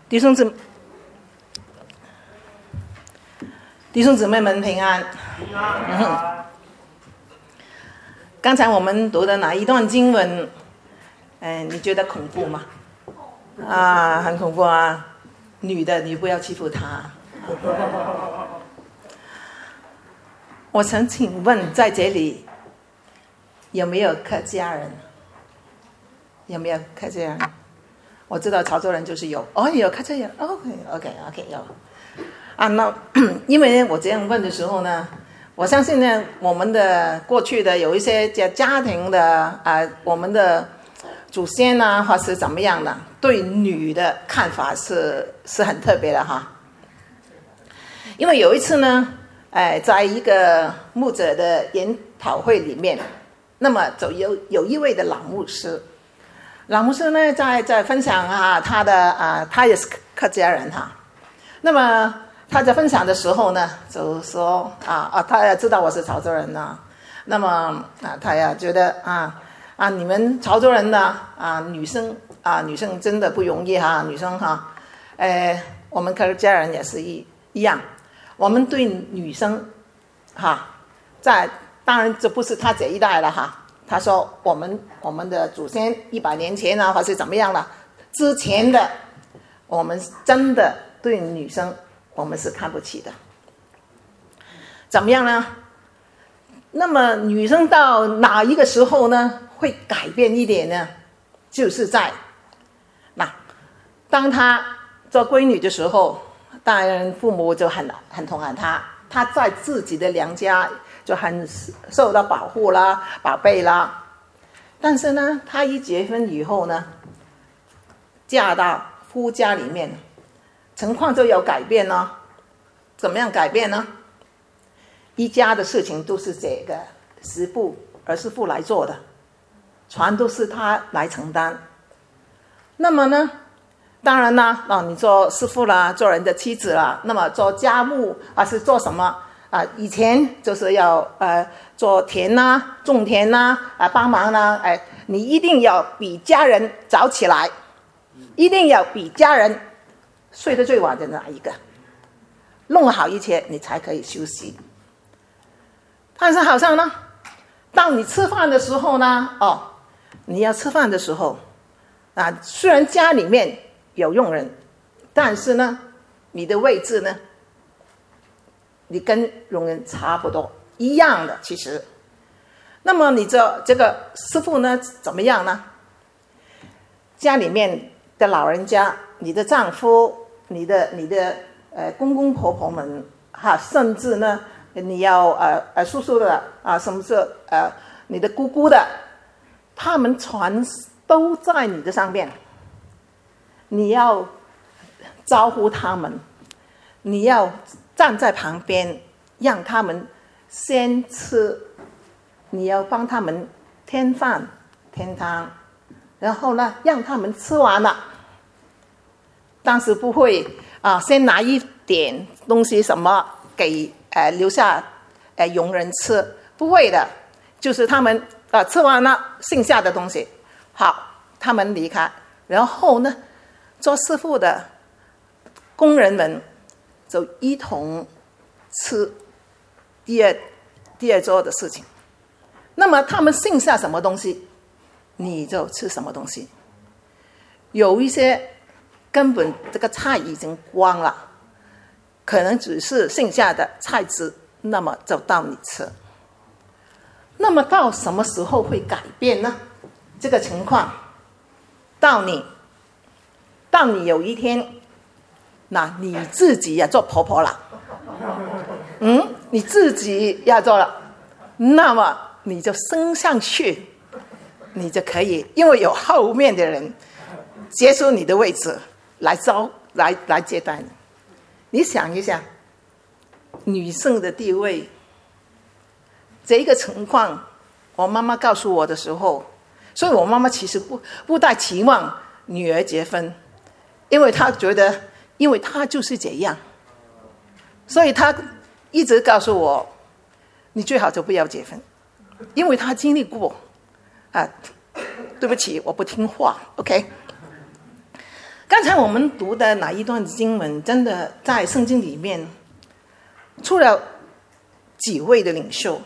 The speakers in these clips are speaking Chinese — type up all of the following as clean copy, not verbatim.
弟兄姊妹们平安。刚才我们读的哪一段经文，你觉得恐怖吗？很恐怖啊！女的你不要欺负她。我想请问在这里有没有客家人？有没有客家人？我知道潮州人就是有，有客家人 ，OK 有。那因为我这样问的时候呢，我相信呢，我们的过去的有一些家庭的我们的祖先啊，或是怎么样的，对女的看法是很特别的哈。因为有一次呢，在一个牧者的研讨会里面，那么就有一位的老牧师呢在分享他的他也是客家人哈。那么他在分享的时候呢，就说他也知道我是潮州人呐。那么他也觉得你们潮州人呢女生真的不容易哈，女生哈，我们客家人也是一样，我们对女生当然这不是他这一代了哈。他说我们的祖先100年前或是怎么样了，之前的我们真的对女生我们是看不起的。怎么样呢？那么女生到哪一个时候呢会改变一点呢？就是在当她做闺女的时候，当然父母就很疼爱她，她在自己的娘家就很受到保护啦、宝贝啦。但是呢，她一结婚以后呢，嫁到夫家里面，情况就有改变呢。怎么样改变呢？一家的事情都是这个儿媳妇来做的，全都是她来承担。那么呢，当然啦，你做师傅啦，做人的妻子啦，那么做家务是做什么以前就是要做田啦、种田啦帮忙啦，你一定要比家人早起来，一定要比家人睡得最晚的那一个，弄好一切你才可以休息。但是好像呢，当你吃饭的时候呢，你要吃饭的时候虽然家里面有佣人，但是呢，你的位置呢，你跟佣人差不多一样的其实。那么你这个师傅呢怎么样呢？家里面的老人家，你的丈夫，你的公公婆婆们甚至呢你要叔叔的什么是你的姑姑的，他们全都在你的上面，你要招呼他们，你要站在旁边让他们先吃，你要帮他们添饭添汤，然后呢让他们吃完了，当时不会先拿一点东西什么给留下佣人吃，不会的，就是他们吃完了剩下的东西，好，他们离开，然后呢做师傅的工人们就一同吃第二桌的事情。那么他们剩下什么东西，你就吃什么东西。有一些根本这个菜已经光了，可能只是剩下的菜汁，那么就到你吃。那么到什么时候会改变呢？这个情况到你有一天你自己要做婆婆了，你自己要做了，那么你就升上去，你就可以，因为有后面的人接受你的位置来接待你。你想一想女性的地位，这个情况我妈妈告诉我的时候，所以我妈妈其实不太期望女儿结婚，因为她觉得因为她就是这样，所以她一直告诉我你最好就不要结婚，因为她经历过对不起我不听话 OK。 刚才我们读的哪一段经文，真的在圣经里面，除了几位的领袖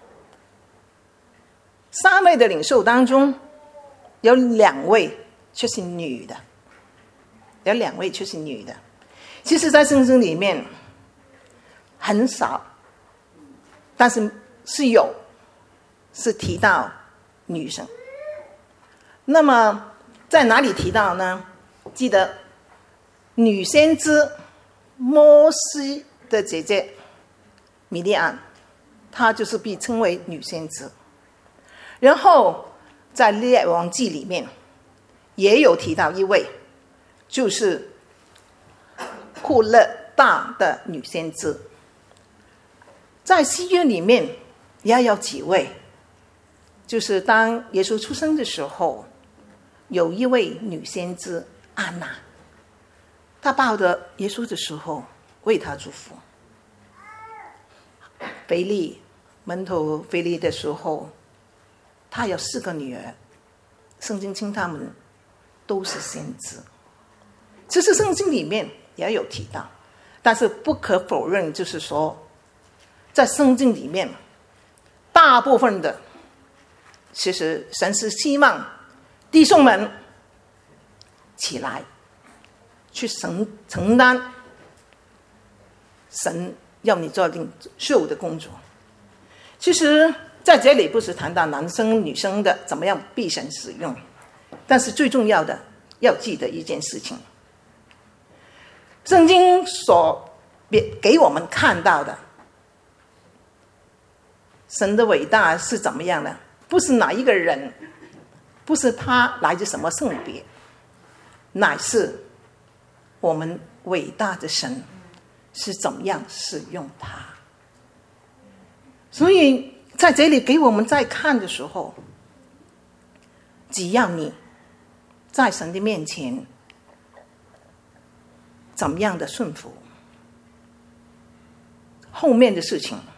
，3位的领袖当中，有2位却是女的，有2位却是女的。其实在圣经里面很少，但是是提到女生。那么在哪里提到呢？记得女先知摩西的姐姐米利暗，她就是被称为女先知。然后在列王记里面也有提到一位，就是库勒大的女先知。在新约里面也有几位，就是当耶稣出生的时候，有一位女先知安娜，她抱着耶稣的时候为他祝福。腓利门徒腓利的时候，他有4个女儿，圣经称他们都是先知。其实圣经里面也有提到，但是不可否认，就是说在圣经里面大部分的，其实神是希望弟兄们起来去承担神要你做领袖的工作。其实在这里不是谈到男生女生的怎么样被神使用，但是最重要的要记得一件事情，圣经所给我们看到的神的伟大是怎么样呢？不是哪一个人，不是他来自什么性别，乃是我们伟大的神是怎么样使用他。所以在这里给我们在看的时候，只要你在神的面前怎么样的顺服，后面的事情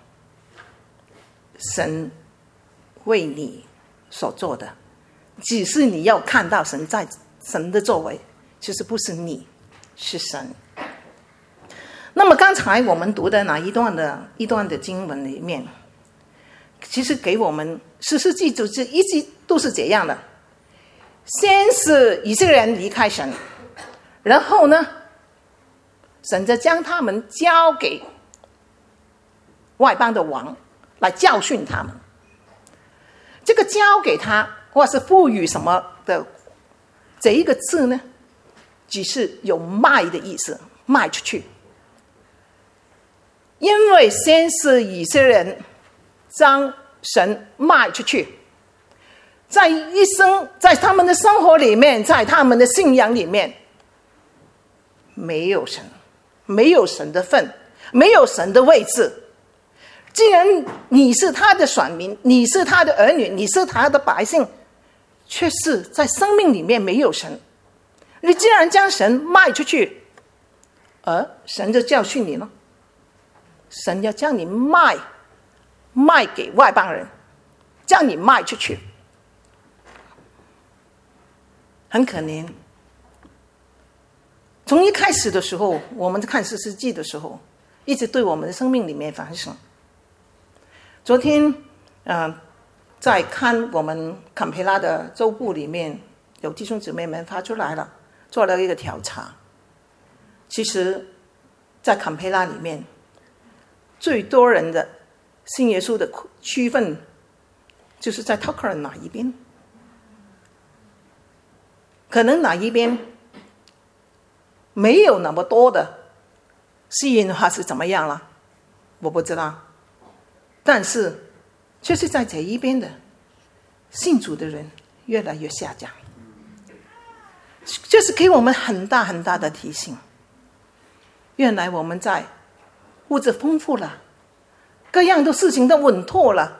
神为你所做的，只是你要看到神的作为，其实不是你，是神。那么刚才我们读的哪一段的经文里面，其实给我们士师记就是一直都是这样的，先是以色列人离开神，然后呢，神就将他们交给外邦的王来教训他们。这个交给他或是赋予什么的这一个字呢，只是有卖的意思，卖出去。因为先是以色列人将神卖出去，在他们的生活里面，在他们的信仰里面，没有神，没有神的份，没有神的位置。既然你是他的选民，你是他的儿女，你是他的百姓，却是在生命里面没有神，你既然将神卖出去，而神就教训你了，神要将你卖给外邦人，将你卖出去，很可怜。从一开始的时候，我们看士师记的时候，一直对我们的生命里面反省。昨天在看我们坎培拉的周部里面，有弟兄姊妹们发出来了，做了一个调查。其实在坎培拉里面，最多人的信耶稣的区分就是在 Tucker 哪一边，可能哪一边没有那么多的吸引还是怎么样了，我不知道。但是却是在这一边的信主的人越来越下降，这是给我们很大很大的提醒。原来我们在物质丰富了，各样的事情都稳妥了，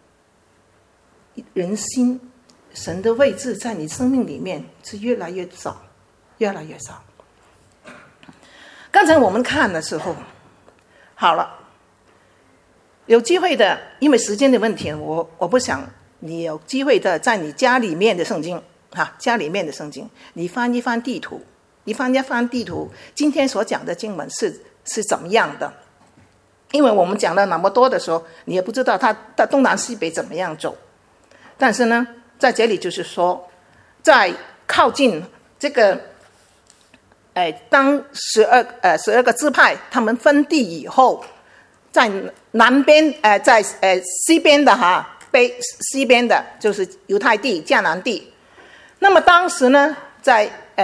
人心神的位置在你生命里面是越来越少，越来越少。刚才我们看的时候，好了，有机会的，因为时间的问题，我不想你有机会的在你家里面的圣经，家里面的圣经，你翻一翻地图， 一翻地图，今天所讲的经文是怎么样的。因为我们讲了那么多的时候，你也不知道它的东南西北怎么样走。但是呢，在这里就是说，在靠近这个当12个支派他们分地以后，在南边在西边的西边的就是犹太地、迦南地。那么当时呢，在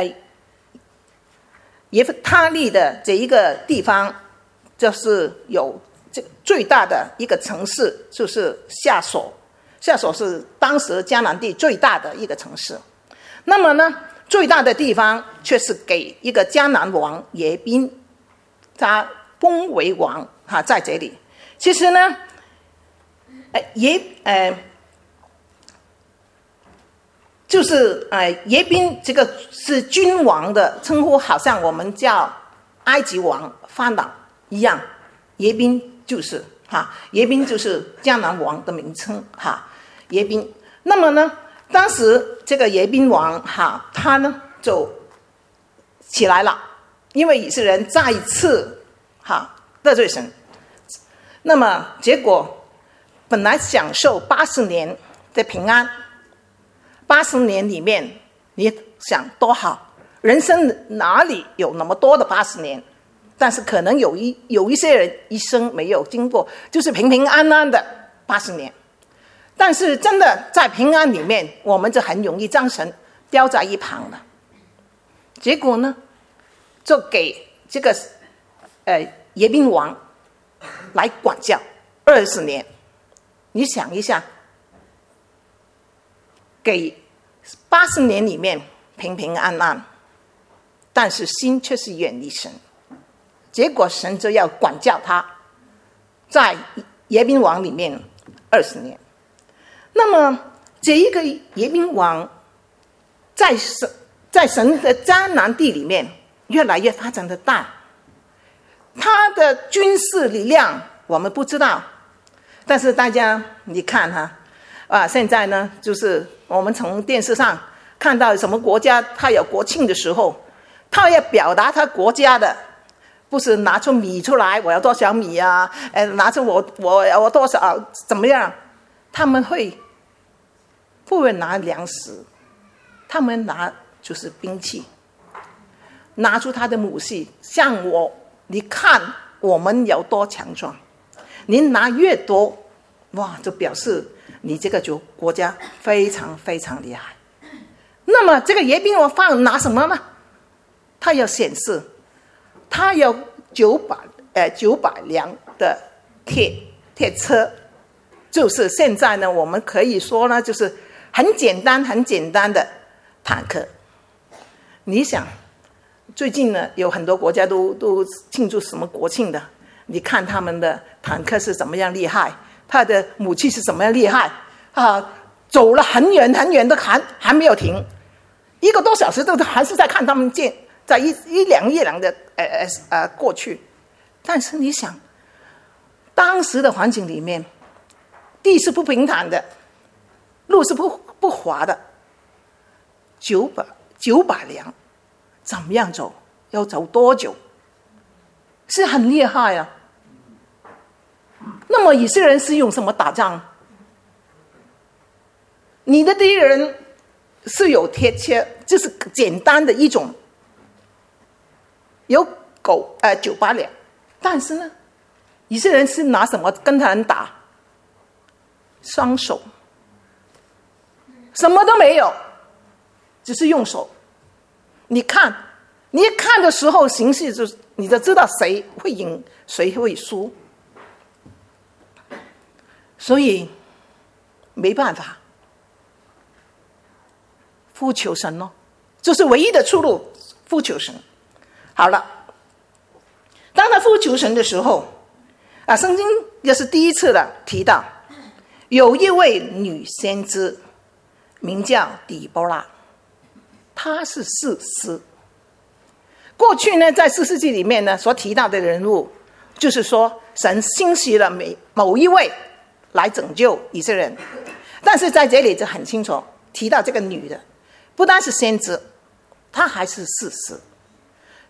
耶弗他利的这一个地方，就是有这最大的一个城市，就是夏所。夏所是当时迦南地最大的一个城市。那么呢，最大的地方却是给一个迦南王耶宾，他封为王在这里。其实呢，就是耶宾这个是君王的称呼，好像我们叫埃及王法老一样。耶宾就是耶宾就是迦南王的名称耶宾。那么呢，当时这个耶宾王他呢就起来了，因为以色列人再一次得罪神。那么结果本来享受80年的平安，80年里面你想多好，人生哪里有那么多的80年？但是可能有一些人一生没有经过，就是平平安安的80年。但是真的在平安里面，我们就很容易将神丢在一旁了。结果呢，就给这个耶宾王来管教20年。你想一下，给80年里面平平安安，但是心却是远离神。结果神就要管教他，在耶宾王里面20年。那么这一个耶宾王在神的迦南地里面越来越发展的大，他的军事力量我们不知道，但是大家你看现在呢，就是我们从电视上看到什么国家他有国庆的时候，他要表达他国家的，不是拿出米出来，我要多少米拿出我多少怎么样？他们不会拿粮食，他们拿就是兵器，拿出他的武器，像你看我们有多强壮，你拿越多，哇，就表示你这个国家非常非常厉害。那么这个耶宾王拿什么呢？他要显示他有900辆的铁车，就是现在呢，我们可以说呢，就是很简单的坦克。你想，最近呢，有很多国家都庆祝什么国庆的，你看他们的坦克是怎么样厉害，他的武器是怎么样厉害走了很远很远的还没有停，1个多小时都还是在看他们在一辆的过去。但是你想，当时的环境里面，地是不平坦的，路是不滑的，900辆怎么样走？要走多久？是很厉害啊。那么以色列人是用什么打仗？你的敌人是有铁车，就是简单的一种，有900辆，但是呢，以色列人是拿什么跟他人打？双手，什么都没有，只是用手。你一看的时候，形势你就知道谁会赢，谁会输。所以没办法，呼求神咯，这是唯一的出路，呼求神。好了，当他呼求神的时候圣经也是第一次的提到，有一位女先知名叫底波拉，她是士师。过去呢，在士师记里面呢所提到的人物，就是说神兴起了某一位来拯救以色列人。但是在这里就很清楚提到这个女的，不单是先知，她还是士师。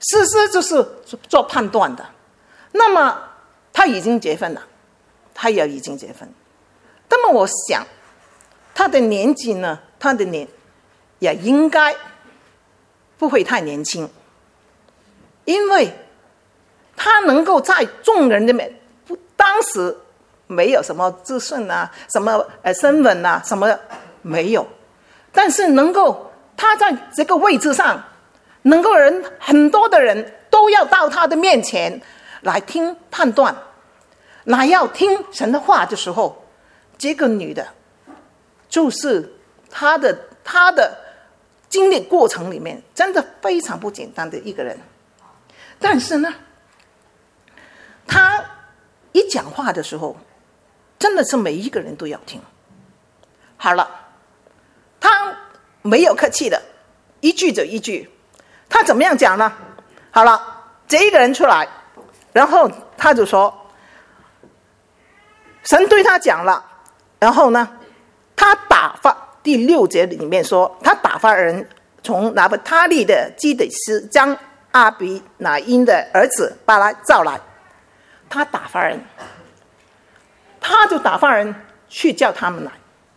士师就是做判断的。那么他已经结婚了，他也已经结婚。那么我想，他的年纪呢，他的年也应该不会太年轻，因为他能够在众人里面，当时没有什么资讯啊，什么新闻啊，什么没有，但是能够他在这个位置上，能够很多的人都要到他的面前来听判断，来要听神的话的时候，这个女的就是她的经历过程里面真的非常不简单的一个人。但是呢，她一讲话的时候，真的是每一个人都要听。好了，她没有客气的，一句就一句。她怎么样讲呢？好了，这一个人出来，然后他就说，神对他讲了，然后呢，他打发第6节里面说，他打发人从拿弗他利的基底斯将阿比乃因的儿子巴拉召来。他打发人，他就打发人去叫他们来。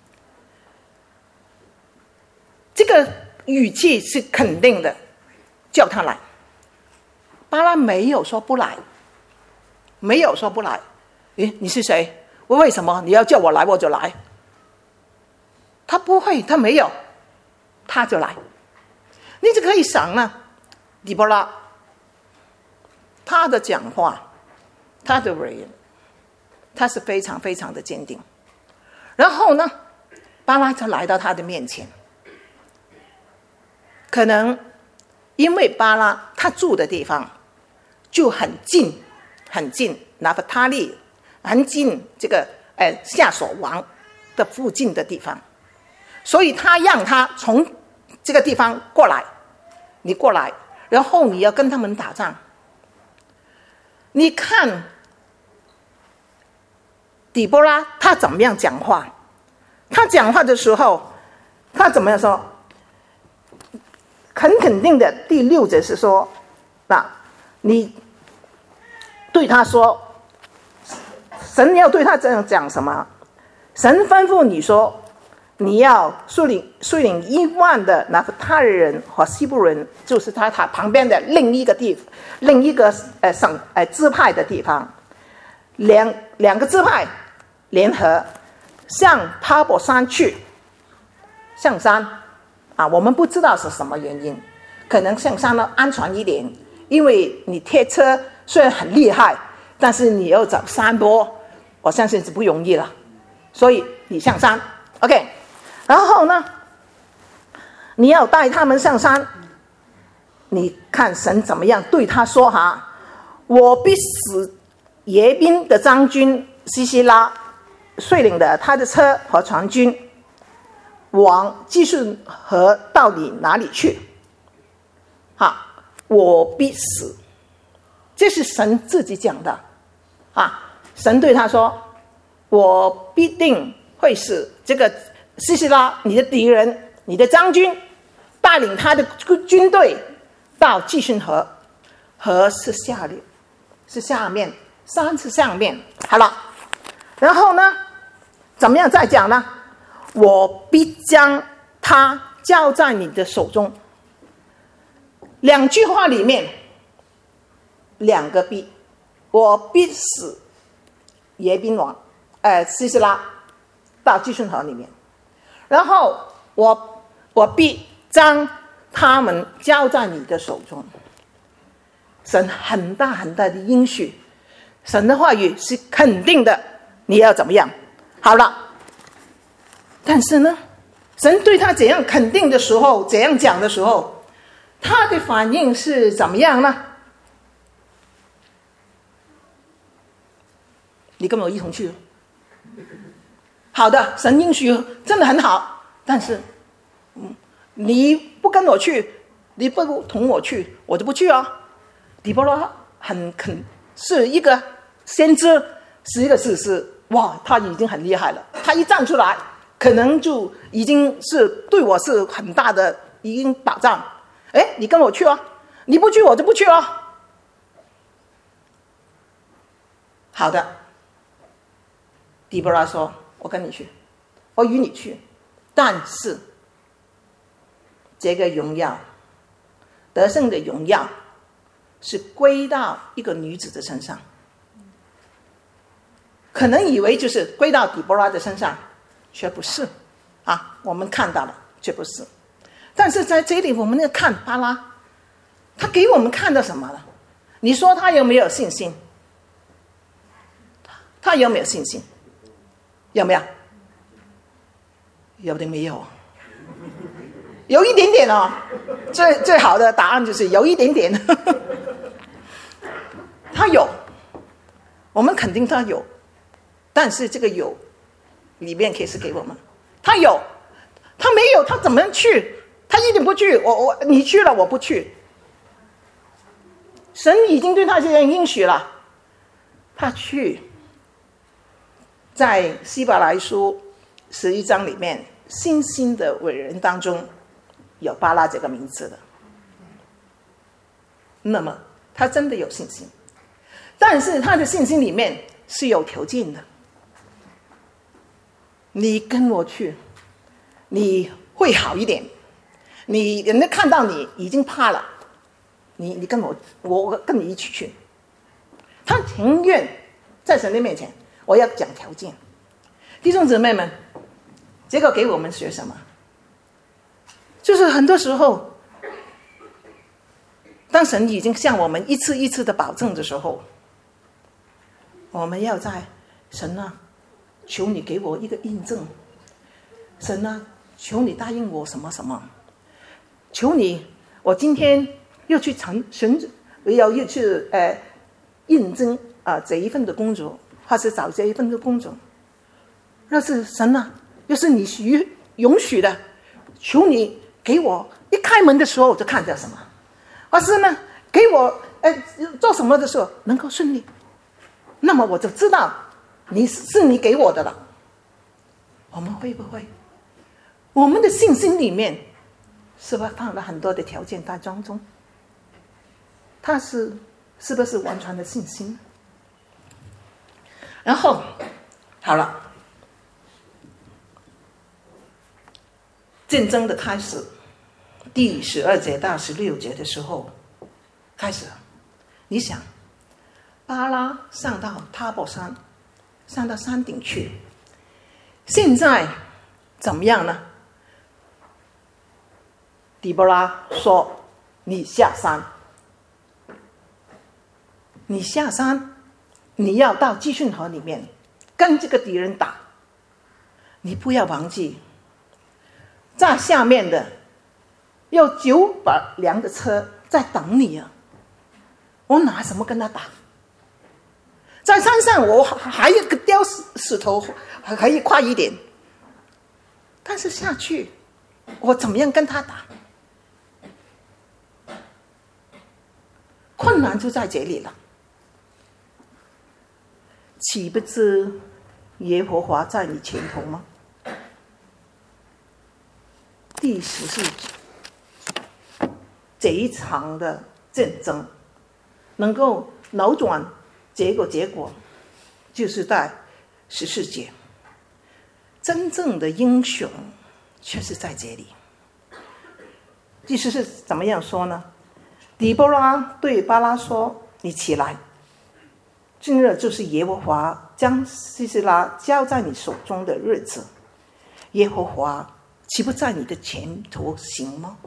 这个语气是肯定的，叫他来。巴拉没有说不来，没有说不来。诶，你是谁？为什么你要叫我来我就来？他不会，他没有，他就来。你就可以想呢，底波拉他的讲话，他的为人，他是非常非常的坚定。然后呢，巴拉就来到他的面前。可能因为巴拉他住的地方就很近很近拿弗他利，很近这个夏所王的附近的地方，所以他让他从这个地方过来，你过来，然后你要跟他们打仗。你看底波拉他怎么样讲话？他讲话的时候，他怎么样说？很肯定的，第6节是说，那你对他说，神要对他这样讲什么？神吩咐你说，你要率领1万的拿弗他利人和西布人，就是他旁边的另一个支派的地方，两个支派联合向他伯山去，上山啊，我们不知道是什么原因，可能上山呢安全一点，因为你贴车虽然很厉害，但是你要走山坡，我相信是不容易了，所以你上山 ，OK。然后呢，你要带他们上山，你看神怎么样对他说哈，我必使耶宾的将军西西拉率领的他的车和船军往基顺河到底哪里去？好，我必死，这是神自己讲的啊。神对他说：“我必定会使这个西西拉，你的敌人，你的将军，带领他的军队到基顺河，河是下面，山是上面。好了，然后呢，怎么样再讲呢？我必将他交在你的手中。2句话里面2个必，我必使耶宾王西西拉到基顺河里面，然后我必将他们交在你的手中。神很大很大的应许，神的话语是肯定的，你要怎么样？好了。但是呢，神对他怎样肯定的时候，怎样讲的时候，他的反应是怎么样呢？你跟我一同去。好的，神应许真的很好，但是你不跟我去，你不同我去，我就不去啊。底波拉是一个先知，是一个士师，哇，他已经很厉害了，他一站出来可能就已经是对我是很大的已经保障。哎，你跟我去啊， 你不去我就不去了。好的，底波拉说，我跟你去，我与你去，但是这个荣耀，得胜的荣耀是归到一个女子的身上。可能以为就是归到底波拉的身上，却不是啊，我们看到了，却不是。但是在这里我们要看巴拉，他给我们看到什么了？你说他有没有信心？他有没有信心？有没有？有的没有，有一点点哦。最好的答案就是有一点点。他有，我们肯定他有，但是这个有里面可以是给我们，他有，他没有，他怎么去？他一定不去。你去了，我不去。神已经对他这样应许了，他去。在希伯来书11章里面，信心的伟人当中有巴拉这个名字的。那么他真的有信心，但是他的信心里面是有条件的。你跟我去，你会好一点。人家看到你已经怕了，你跟我跟你一起去。他情愿在神的面前。我要讲条件，弟兄姊妹们，这个给我们学什么？就是很多时候，当神已经向我们一次一次的保证的时候，我们要在神啊，求你给我一个印证，神啊，求你答应我什么什么，求你，我今天要去要去应征这一份的工作。或是找这一份的工作，那是神啊，要是你允许的，求你给我一开门的时候我就看到什么，或是呢给我做什么的时候能够顺利，那么我就知道你给我的了。我们会不会，我们的信心里面是不是放了很多的条件在当中？他是不是完全的信心？然后好了，战争的开始，第12节到16节的时候开始了。你想，巴拉上到塔伯山，上到山顶去，现在怎么样呢？底波拉说：“你下山，你下山。”你要到基训河里面跟这个敌人打，你不要忘记，在下面的有9把辆的车在等你啊！我拿什么跟他打？在山上我还有个丢石头还可以快一点，但是下去我怎么样跟他打？困难就在这里了。岂不知耶和华在你前头吗？第14节，这一场的战争能够扭转这个结果，就是在14节，真正的英雄却是在这里。第14是怎么样说呢？底波拉对巴拉说：“你起来。今日就是耶和华将西西拉交在你手中的日子，耶和华岂不在你的前头行吗？”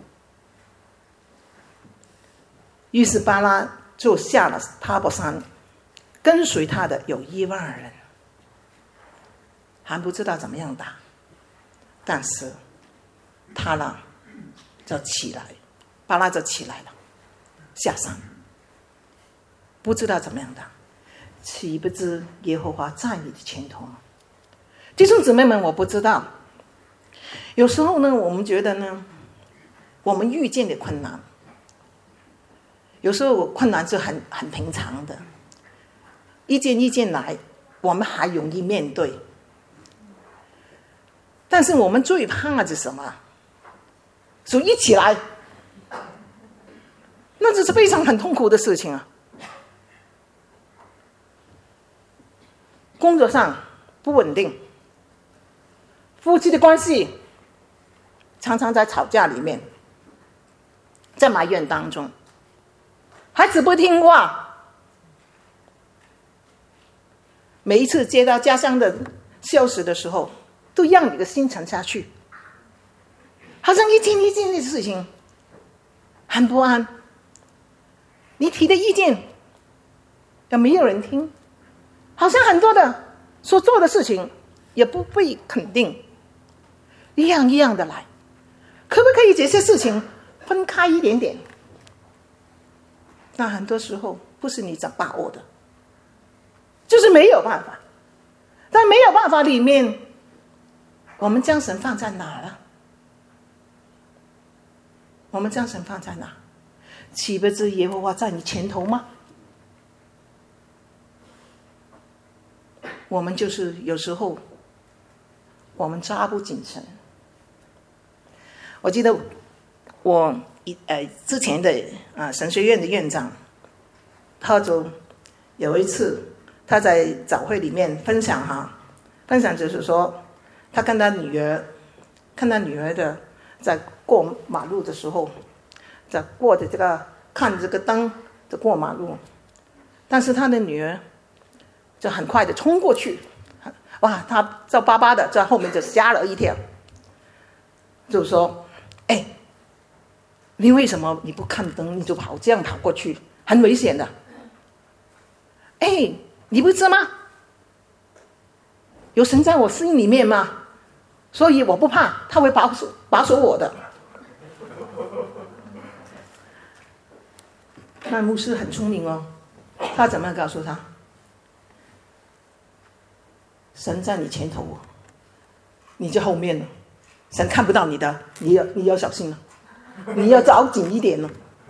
于是巴拉就下了塔伯山，跟随他的有1万人，还不知道怎么样打，但是他呢就起来，巴拉就起来了，下山，不知道怎么样打。岂不知耶和华在你的前头吗？弟兄姊妹们，我不知道，有时候呢，我们觉得呢，我们遇见的困难，有时候困难是很平常的，一件来，我们还容易面对。但是我们最怕的是什么？说一起来，那那这是非常很痛苦的事情啊。工作上不稳定，夫妻的关系常常在吵架里面，在埋怨当中，孩子不听话，每一次接到家乡的消息的时候，都让你的心沉下去，好像一件一件的事情很不安。你提的意见也没有人听，好像很多的所做的事情也不被肯定，一样一样的来。可不可以这些事情分开一点点？那很多时候不是你掌把握的，就是没有办法。但没有办法里面，我们将神放在哪了？我们将神放在哪？岂不知耶和华在你前头吗？我们就是有时候我们抓不紧神。我记得我之前的神学院的院长，他就有一次他在早会里面分享就是说，他看他女儿的在过马路的时候，在过着看着这个灯就过马路，但是他的女儿就很快的冲过去，哇，他皱巴巴的在后面就吓了一跳，就说：“哎，你为什么你不看灯你就这样跑过去，很危险的。哎，你不知吗？有神在我心里面吗？所以我不怕，他会保守我的。”那牧师很聪明哦，他怎么告诉他？神在你前头，你在后面了，神看不到你的，你要小心了，你要找紧一点了。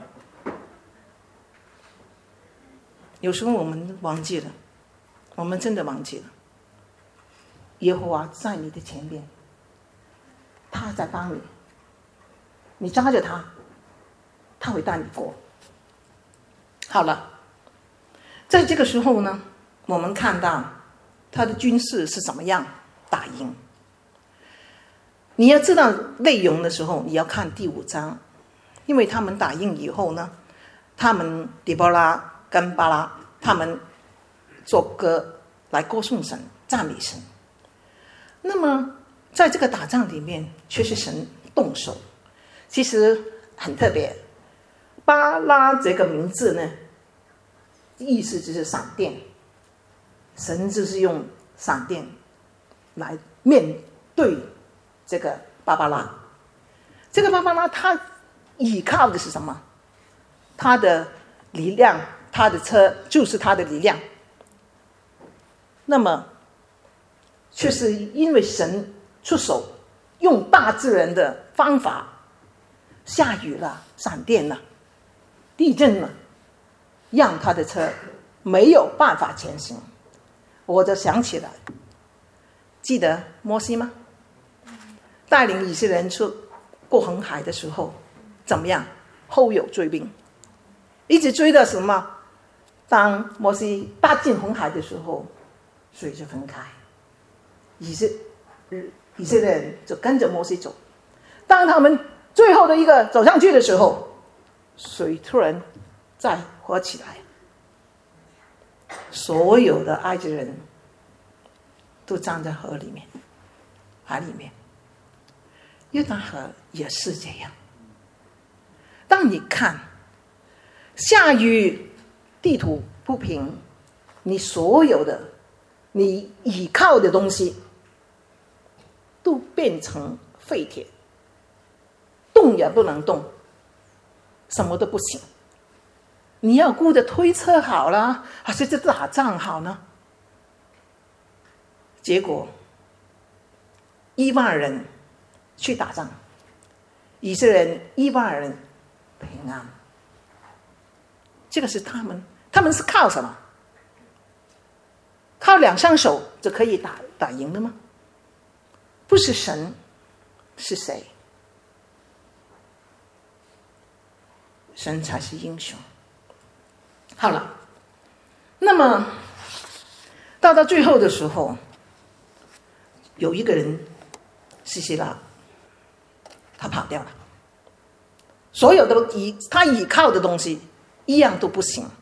有时候我们忘记了，我们真的忘记了，耶和华在你的前边，他在帮你，你抓着他，他会带你过。好了，在这个时候呢，我们看到他的军事是怎么样打赢。你要知道内容的时候，你要看第5章，因为他们打赢以后呢，他们底波拉跟巴拉他们做歌来歌颂神、赞美神。那么在这个打仗里面，却是神动手。其实很特别，巴拉这个名字呢，意思就是闪电，神就是用闪电来面对这个芭芭拉。这个芭芭拉他依靠的是什么？他的力量，他的车就是他的力量。那么却是因为神出手，用大自然的方法，下雨了，闪电了，地震了，让他的车没有办法前行。我就想起来，记得摩西吗？带领以色列人过红海的时候，怎么样？后有追兵，一直追到什么？当摩西踏进红海的时候，水就分开，以色列人就跟着摩西走。当他们最后的一个走上去的时候，水突然再活起来，所有的埃及人都站在河里面，海里面。约旦河也是这样。当你看下雨，地土不平，你所有的你依靠的东西都变成废铁，动也不能动，什么都不行。你要顾着推车好了，还是打仗好呢？结果1万人去打仗，以色列人1万人平安。这个是他们是靠什么？靠2双手就可以打赢的吗？不是神，是谁？ 神才是英雄。好了，那么到最后的时候，有一个人西西拉，他跑掉了，所有的他依靠的东西一样都不行。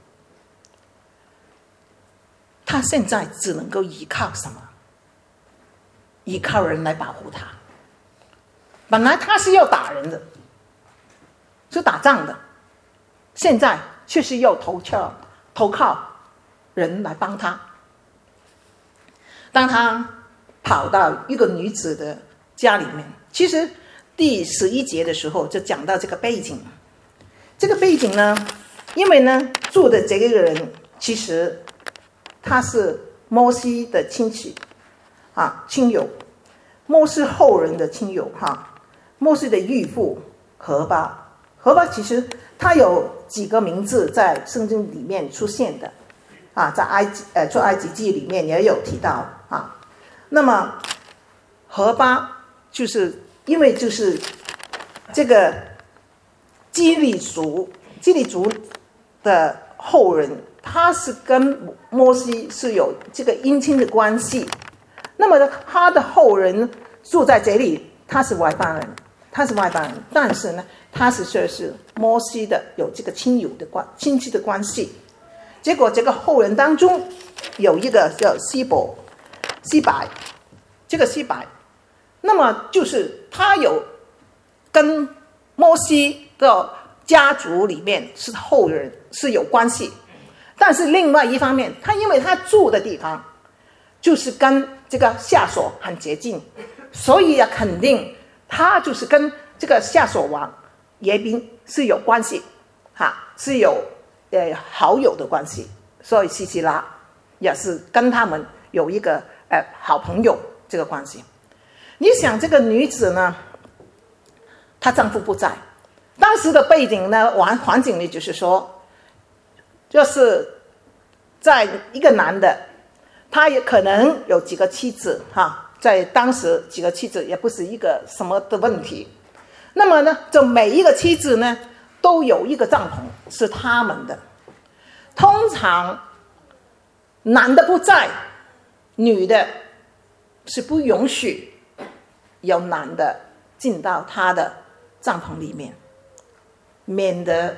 他现在只能够依靠什么？依靠人来保护他。本来他是要打人的，是打仗的，现在却是要投靠人来帮他。当他跑到一个女子的家里面，其实第11节的时候就讲到这个背景。这个背景呢，因为呢住的这个人其实他是摩西的亲友，摩西后人的亲友摩西的岳父何巴。何巴其实他有几个名字在圣经里面出现的在出埃及记里面也有提到那么何巴就是因为就是这个基利族的后人，他是跟摩西是有这个姻亲的关系。那么他的后人住在这里，他是外邦人，但是呢，他是摩西的有这个亲戚的关系。结果这个后人当中有一个叫西百，这个西百，那么就是他有跟摩西的家族里面是后人是有关系，但是另外一方面，因为他住的地方就是跟这个夏所很接近，所以肯定他就是跟这个夏所王耶宾是有关系是有好友的关系，所以西西拉也是跟他们有一个好朋友这个关系。你想这个女子呢，她丈夫不在，当时的背景呢环境里就是说，就是在一个男的，他也可能有几个妻子在当时几个妻子也不是一个什么的问题。那么呢，就每一个妻子呢都有一个帐篷是他们的。通常男的不在，女的是不允许有男的进到他的帐篷里面，免得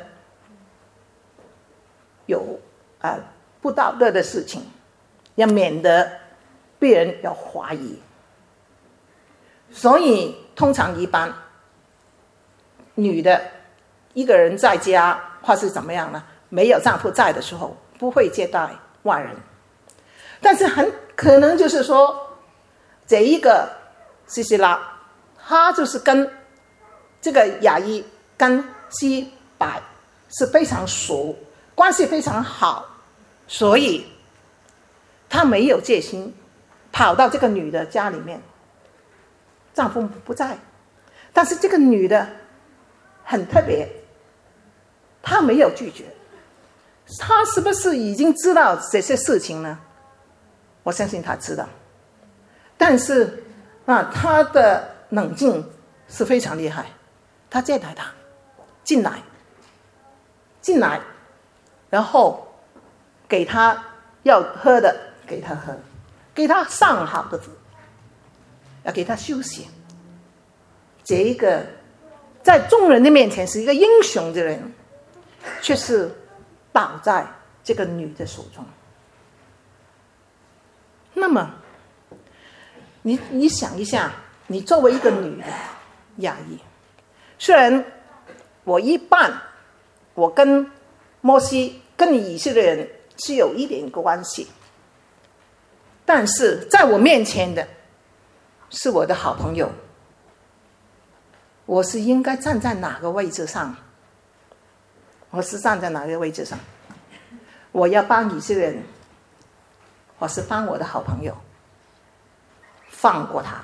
有不道德的事情，也免得被人有怀疑。所以通常一般女的一个人在家或是怎么样呢，没有丈夫在的时候不会接待外人。但是很可能就是说，这一个西西拉他就是跟这个亚伊跟西百是非常熟，关系非常好，所以他没有戒心跑到这个女的家里面，丈夫不在，但是这个女的很特别，她没有拒绝。她是不是已经知道这些事情呢？我相信她知道，但是她的冷静是非常厉害。她接待他进来，然后给他要喝的给他喝，给他上好的要给他休息。这一个在众人的面前是一个英雄的人，却是倒在这个女的手中。那么你想一下，你作为一个女的亚裔，虽然我跟摩西跟以色列人是有一点关系，但是在我面前的是我的好朋友，我是应该站在哪个位置上？我是站在哪个位置上？我要帮以色列人，我是帮我的好朋友，放过他，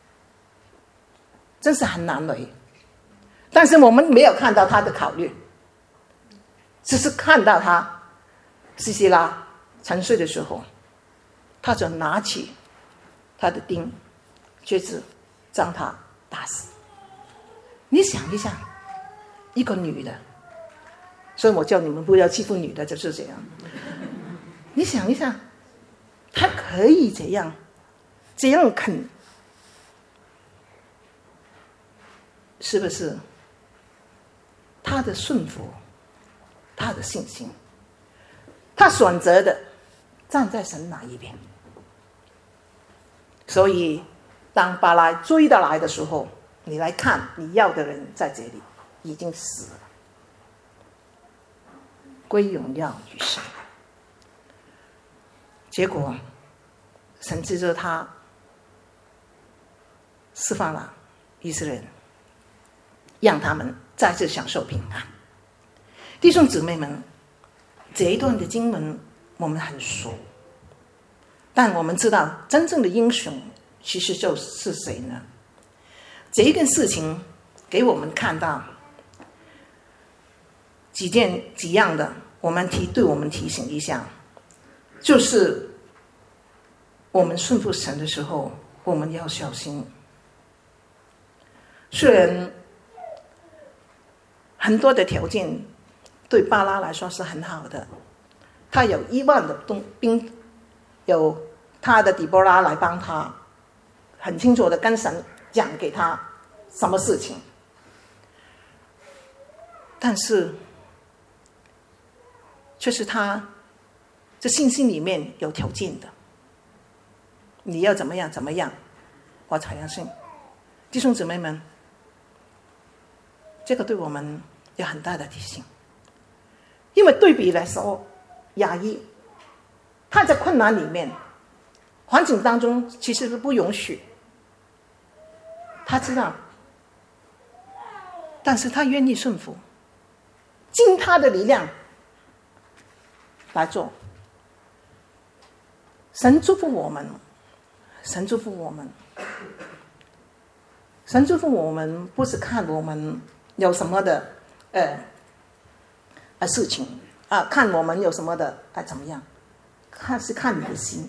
真是很难为。但是我们没有看到他的考虑，只是看到他西西拉沉睡的时候，他就拿起他的钉橛子将他打死。你想一想，一个女的所以我叫你们不要欺负女的，就是这样。你想一下，他可以这样肯，是不是？他的顺服，他的信心，他选择的站在神那一边。所以当巴拉追得来的时候，你来看，你要的人在这里已经死了，归荣耀于神。结果神藉着他释放了以色列人，让他们再次享受平安。弟兄姊妹们，这一段的经文我们很熟，但我们知道真正的英雄其实就是谁呢？这一件事情给我们看到几样的，对我们提醒一下，就是我们顺服神的时候，我们要小心。虽然很多的条件对巴拉来说是很好的，他有1万的兵，有他的底波拉来帮他，很清楚的跟神讲给他什么事情，但是却是他这信心里面有条件的，你要怎么样我才相信。弟兄姊妹们，这个对我们有很大的提醒，因为对比来说，亚裔他在困难里面环境当中其实是不允许，他知道，但是他愿意顺服，尽他的力量来做。神祝福我们，神祝福我们，神祝福我们，不是看我们有什么的事情啊，看我们有什么的怎么样，是看你的心，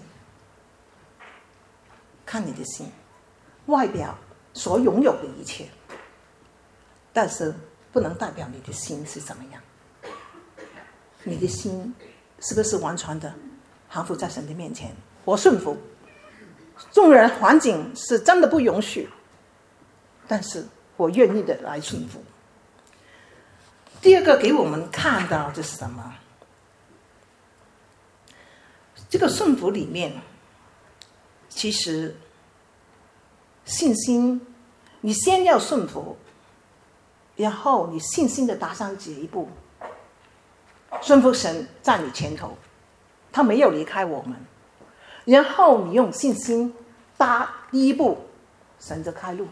看你的心，外表所拥有的一切，但是不能代表你的心是怎么样。你的心是不是完全的降服在神的面前？我顺服，纵然环境是真的不允许，但是我愿意的来顺服。第二个给我们看到这是什么？这个顺服里面，其实信心，你先要顺服，然后你信心的踏上这一步。顺服神在你前头，他没有离开我们，然后你用信心踏第一步，神就开路。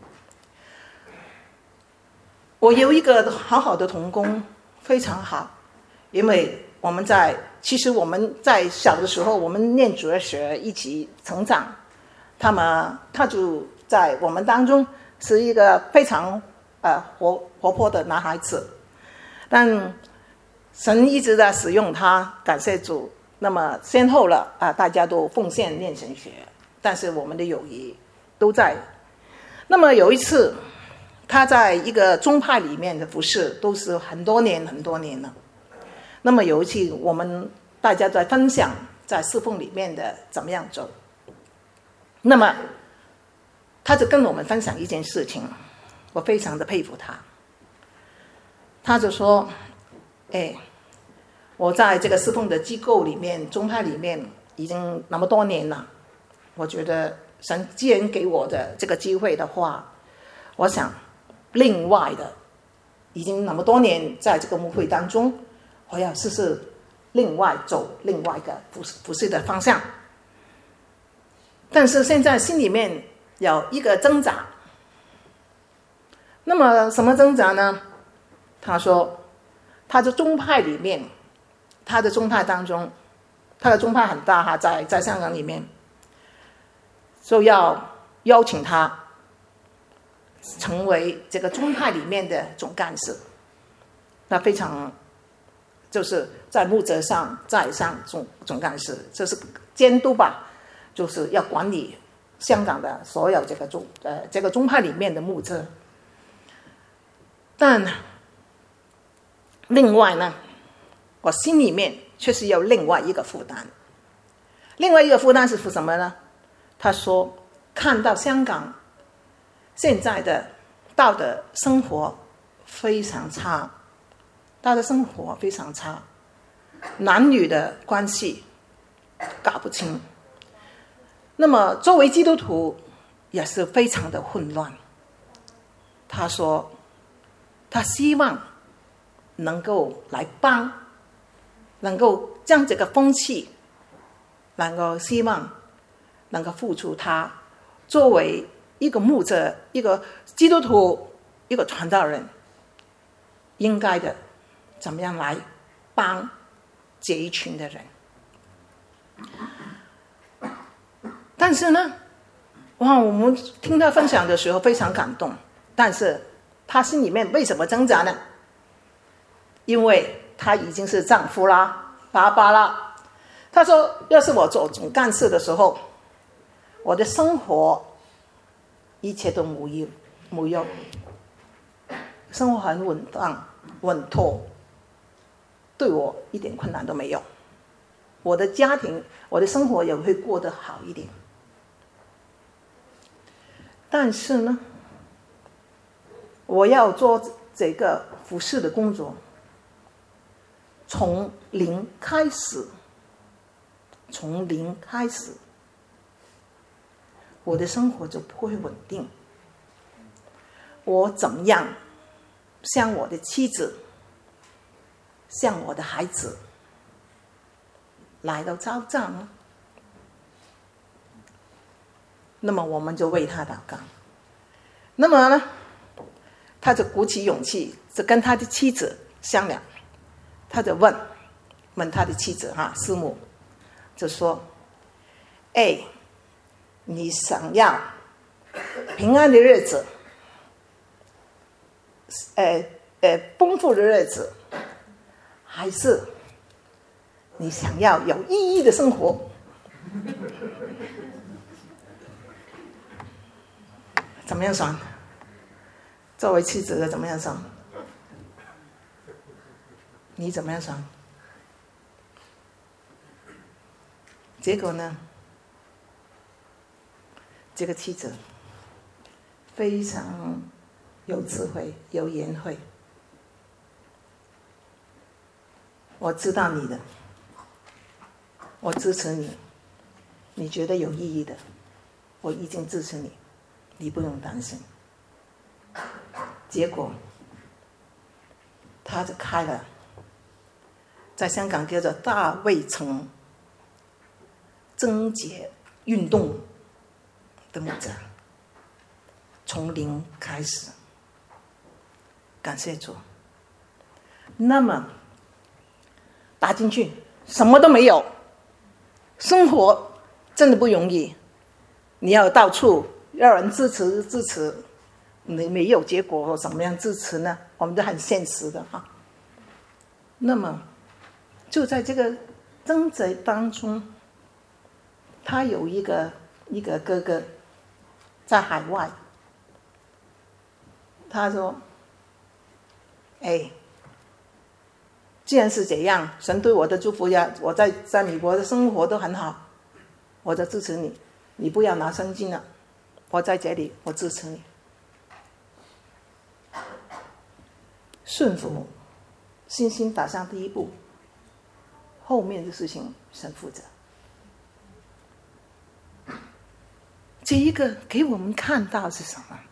我有一个好好的同工，非常好，因为其实我们在小的时候，我们念主日学一起成长，他就在我们当中是一个非常活泼的男孩子，但神一直在使用他，感谢主。那么先后了大家都奉献念神学，但是我们的友谊都在。那么有一次，他在一个宗派里面的服事都是很多年了。那么有一次，我们大家在分享在侍奉里面的怎么样走。那么他就跟我们分享一件事情，我非常的佩服他。他就说：“我在这个侍奉的机构里面，宗派里面已经那么多年了。我觉得神既然给我的这个机会的话，我想另外的已经那么多年在这个牧会当中，我要试试走另外一个服事的方向。但是现在心里面有一个挣扎。那么什么挣扎呢？他说，他的宗派里面，他的宗派当中，他的宗派很大哈，在香港里面，就要邀请他成为这个宗派里面的总干事。那非常就是在牧责上在上总干事，就是监督吧，就是要管理香港的所有这个宗派里面的牧责。但另外呢，我心里面确实有另外一个负担。另外一个负担是什么呢？他说看到香港现在的道德生活非常差，道德生活非常差，男女的关系搞不清，那么作为基督徒也是非常的混乱。他说他希望能够来帮，能够将这个风气能够希望能够付出他作为一个牧者，一个基督徒，一个传道人应该的怎么样来帮这一群的人。但是呢，哇，我们听他分享的时候非常感动，但是他心里面为什么挣扎呢？因为他已经是丈夫啦，爸爸啦。他说要是我做总干事的时候，我的生活一切都无忧，生活很稳当稳妥，对我一点困难都没有，我的家庭我的生活也会过得好一点。但是呢，我要做这个服侍的工作，从零开始，我的生活就不会稳定。我怎么样向我的妻子，向我的孩子来到交账呢？那么我们就为他祷告。那么呢，他就鼓起勇气，就跟他的妻子商量。他就问他的妻子师母，就说：你想要平安的日子，丰富的日子，还是你想要有意义的生活？怎么样算？作为妻子的怎么样算？你怎么样算？结果呢，这个妻子非常有智慧，有言慧。我知道你的，我支持你，你觉得有意义的，我已经支持你，你不用担心。结果他就开了在香港叫做大卫城贞洁运动的牧者，从零开始。感谢主。那么打进去什么都没有，生活真的不容易，你要到处要人支持，你没有结果怎么样支持呢？我们都很现实的那么就在这个挣扎当中，他有一个哥哥在海外。他说既然是这样，神对我的祝福呀，我在美国的生活都很好，我就支持你，你不要拿圣经了，我在这里，我支持你。顺服，信心打上第一步，后面的事情神负责。这一个给我们看到是什么？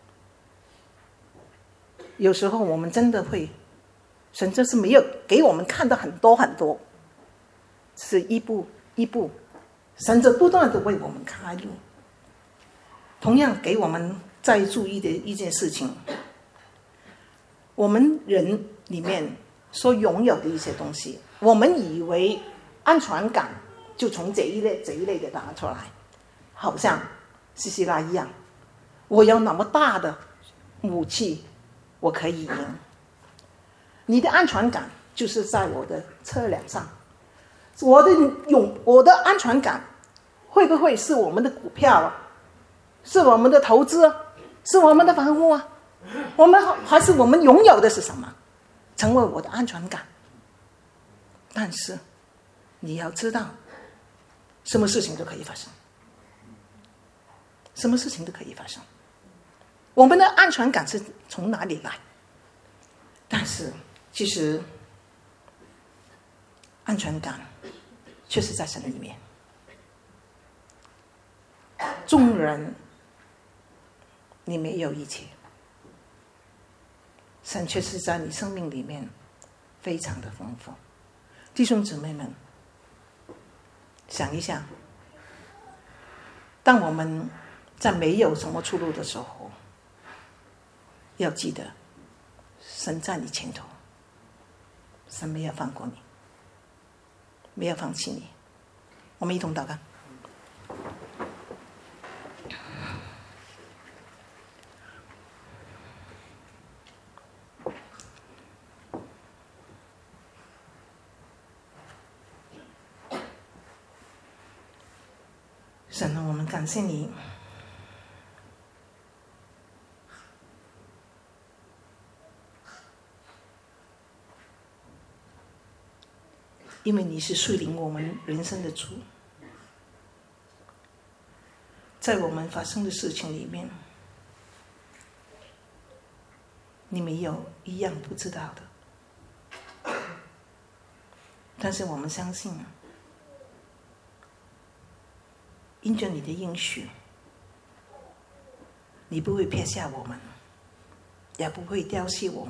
有时候我们真的会，神就是没有给我们看到很多很多，是一步一步，神就不断的为我们开路。同样给我们再注意的一件事情，我们人里面所拥有的一些东西，我们以为安全感就从这一类的拿出来，好像西西拉一样，我有那么大的武器，我可以赢。你的安全感就是在我的测量上，我的安全感会不会是我们的股票啊，是我们的投资啊，是我们的房屋啊，我们还是我们拥有的是什么？ 成为我的安全感。但是你要知道，什么事情都可以发生，什么事情都可以发生。我们的安全感是从哪里来？但是其实安全感却是在神里面。众人你没有一切，神却是在你生命里面非常的丰富。弟兄姊妹们，想一想，当我们在没有什么出路的时候，要记得神在你前头，神没有放过你，没有放弃你。我们一同祷告。神啊，我们感谢你，因为你是率领我们人生的主，在我们发生的事情里面，你没有一样不知道的。但是我们相信，因着你的应许，你不会撇下我们，也不会丢弃我们。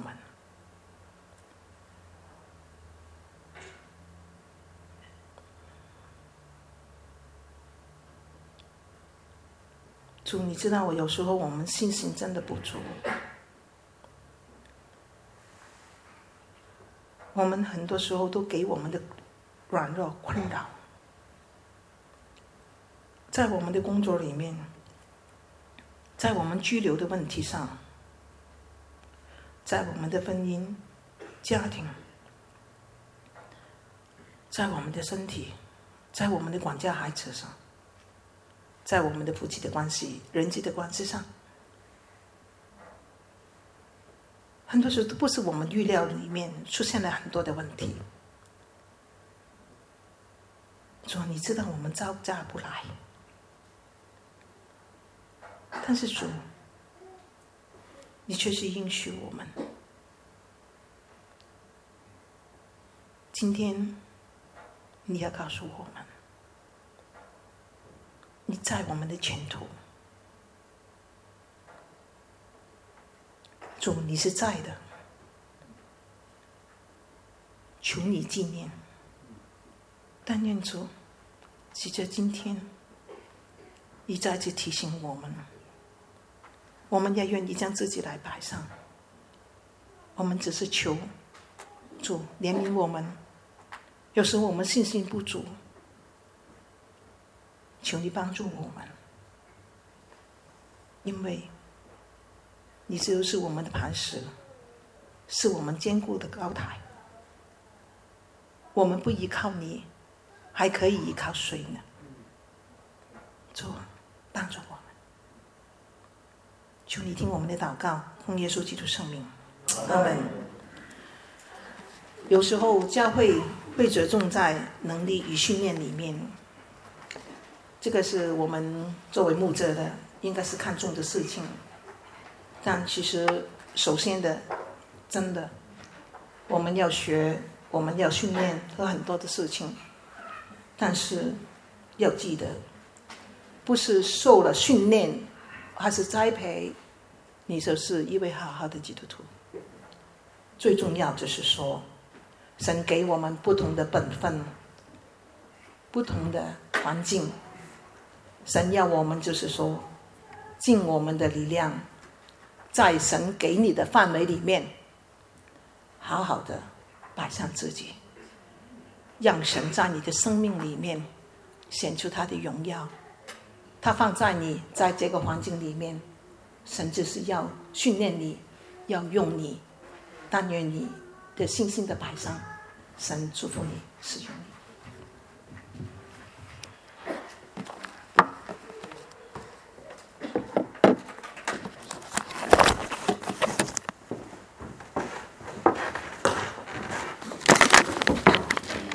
主，你知道我有时候我们信心真的不足，我们很多时候都给我们的软弱困扰，在我们的工作里面，在我们居留的问题上，在我们的婚姻、家庭，在我们的身体，在我们的管教孩子上，在我们的夫妻的关系、人际的关系上，很多时候都不是我们预料里面出现了很多的问题。主，你知道我们招架不来，但是主，你却是应许我们，今天你要告诉我们，你在我们的前途。主，你是在的，求你纪念。但愿主，藉着今天，你再次提醒我们，我们也愿意将自己来摆上。我们只是求主怜悯我们，有时候我们信心不足，求你帮助我们，因为你就是我们的磐石，是我们坚固的高台。我们不依靠你，还可以依靠谁呢？主，帮助我们，求你听我们的祷告，奉耶稣基督圣名，阿们。有时候教会会着重在能力与训练里面，这个是我们作为牧者的应该是看重的事情。但其实首先的，真的我们要学，我们要训练和很多的事情，但是要记得，不是受了训练还是栽培，你就是一位好好的基督徒。最重要就是说，神给我们不同的本分，不同的环境，神要我们就是说尽我们的力量，在神给你的范围里面好好的摆上自己，让神在你的生命里面显出他的荣耀。他放在你在这个环境里面，神就是要训练你，要用你，但愿你的信心的摆上，神祝福你，使用你。